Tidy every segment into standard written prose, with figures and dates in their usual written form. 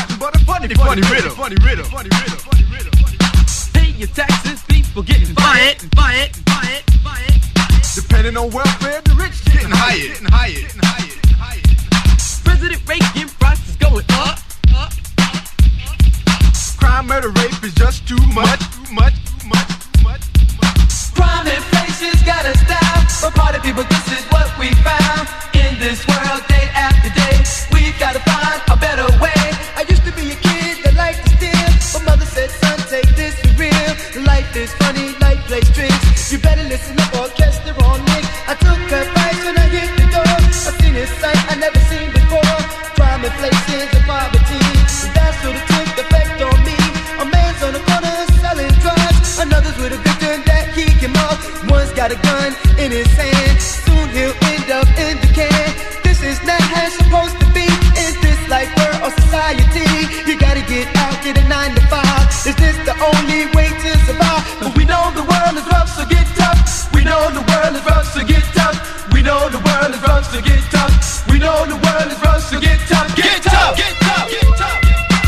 nothing but a funny riddle. Pay your taxes, people getting fired. Depending on welfare, the rich getting hired. President Reagan prices going up. Crime, murder, rape is just too much. Crime and inflation's got us down, but party people, this is what we found. In this world, day after day, we've got to find a better way. I used to be a kid that liked to steal, but mother said, son, take this for real. Life is funny, life plays tricks. You better listen up or catch the wrong nick. I took advice when I hit the door. I seen this sight I never seen before. Crime, inflation, and poverty. That's what it took effect on me. A man's on the corner selling drugs, another's with a victim that he can mug. One's got a gun in his hand, soon he'll end up in the can. This is not how it's supposed to be. Is this like world or society? You gotta get out, get a 9 to 5. Is this the only way to survive? But we know the world is rough, so get tough. We know the world is rough, so get tough. We know the world is rough, so get tough. We know the world is rough, so get tough. Get tough, get tough, get tough.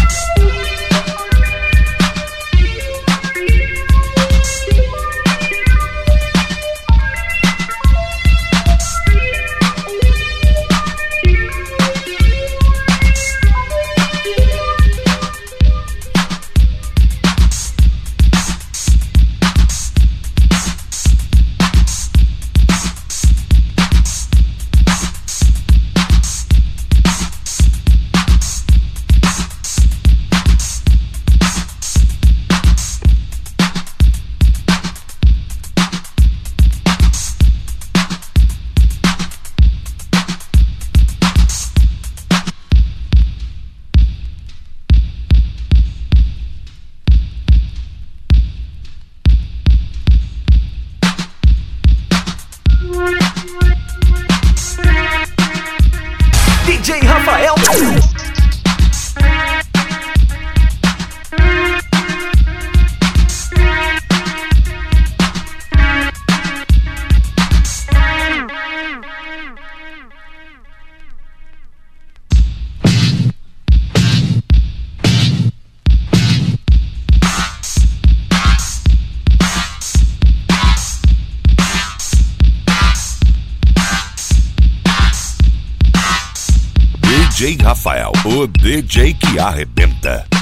DJ Rafael. DJ Rafael, o DJ que arrebenta.